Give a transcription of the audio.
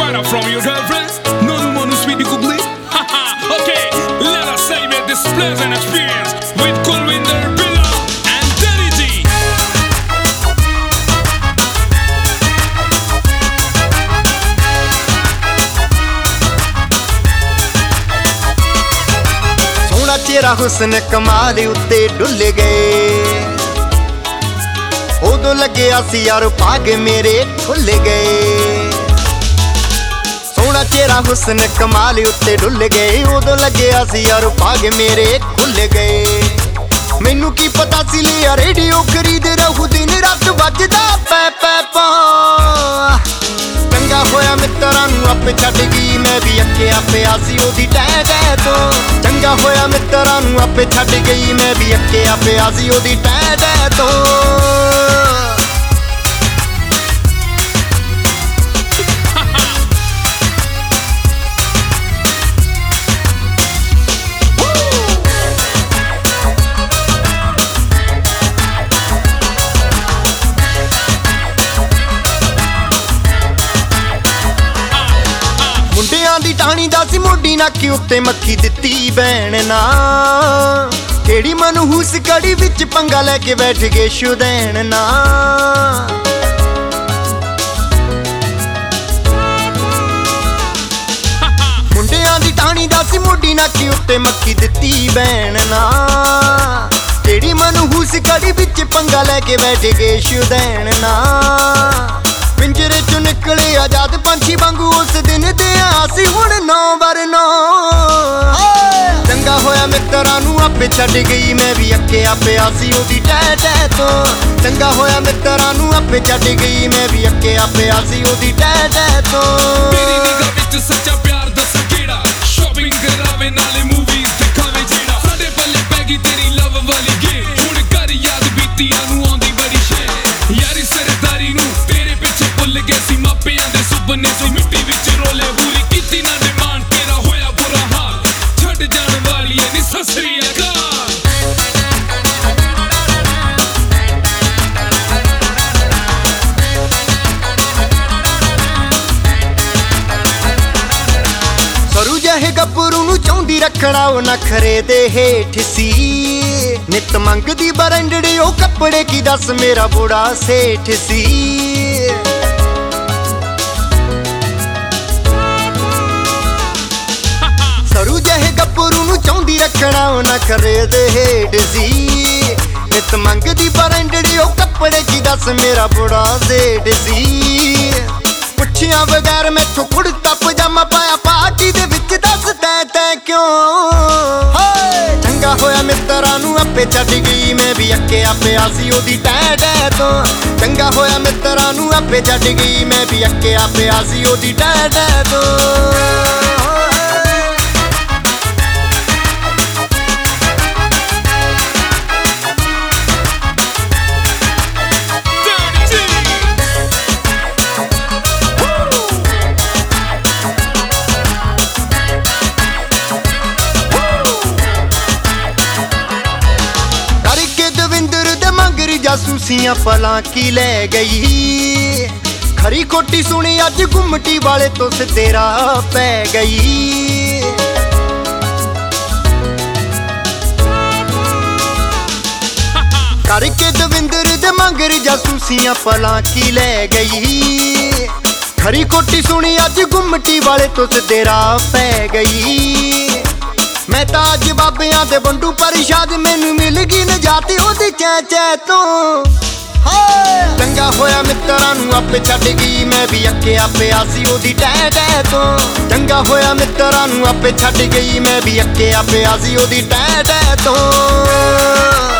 find out from your girlfriends? No one who's sweet googly. Okay, let us celebrate this pleasant experience with Kulwinder Billa and Danny G. सोहना चेहरा हुस्न कमाल उत्ते डुल गए, उदों लग्या सी यार भाग मेरे खुल गए। सोहना चेहरा हुस्न कमाल उत्ते डुल गए, उदों लग्या सी यार भाग मेरे खुल गए। मैनू की पता सी लिया रेडियो खरीद रहू दिन रात बजदा पै पै पा। चंगा होया मित्रां नूं आपे छड्ड गई, मैं भी अक्किया पिया सी ओदी टै टै तो। चंगा होया मित्रां नूं आपे छड्ड गई, मैं भी अक्किया पिया सी ओदी टै टै तो। मुंडियां दी टाणी दा सी मोडी नाकी उत्ते मक्खी दित्ती बैण ना। केड़ी मनहूस कड़ी विच पंगा लैके बैठ गए शुदैन ना। मुंडियां दी टाणी दा सी मोडी नाकी उत्ते मक्खी दित्ती बैण ना। केड़ी मनहूस कड़ी विच पंगा लैके बैठ गए शुदैन ना। पिंजरे चों निकले आजाद पंछी वांगू उस दिन ते आसी हुण 9/9। चंगा होया मित्रां नूं आपे छड्ड गई, मैं भी अक्किया पिया सी ओदी टै टै तो। चंगा होया मित्रां नूं आपे छड्ड गई, मैं भी अक्किया पिया सी ओदी टै टै तो। तेरी निगाह विच सच्चा प्यार दस केड़ा, शॉपिंग करावे नाले मूवीज दिखावे जेड़ा। साडे पल्ले पै गई तेरी लव वाली गेम, हुण कर याद बीतियां नूं आंदी बड़ी शे। यारी सरदारी नूं तेरे पिछे भुल गए सी, मापियां दे सुपने जो मिट्टी विच रोले। पूरी कीती ना डिमांड, तेरा होया बुरा हाल, छड्ड जाण वाली नी सत श्री अकाल। सरू जहे गब्बरू नूं चाहुंदी रखना ओ नखरे दे हेठ सी। नित मंगदी बरंडड़ी ओ कपड़े की दस मेरा बुढ़ा सेठ सी। सरू जहे गब्बरू नूं चाहुंदी रखना ओ नखरे दे हेठ सी। नित मंगदी बरंडड़ी ओ कपड़े की दस मेरा बुढ़ा सेठ सी। पुछिया बगैर मैथों कुड़ता पजामा पाया पार्टी दे विच दस तै तै क्यों। चंगा होया मित्रां नूं आपे छड्ड गई, मैं भी अक्किया पिया सी ओदी टै टै तो। चंगा होया मित्रां नूं आपे छड्ड गई, मैं भी अक्किया पिया सी ओदी टै टै तो। जासूसियां पलां की लै गई, खरी खोटी सुनी अज गुमटी वाले तो तेरा पै गई। करके दविंदर दे मंगर जासूसियां पलां की लै गई, खरी खोटी सुनी अज गुमटी वाले तो तेरा पै गई। मैं तां अज बाबियां दे बंडू परिशाद, मैनू मिल गई नजाती ओदी चै चै तो। चंगा होया मित्रां नूं आपे छड्ड गई, मैं भी अक्किया पिया सी ओदी टै टै तो। चंगा होया मित्रां नूं आपे छड्ड गई, मैं भी अक्किया पिया सी ओदी टै टै तो।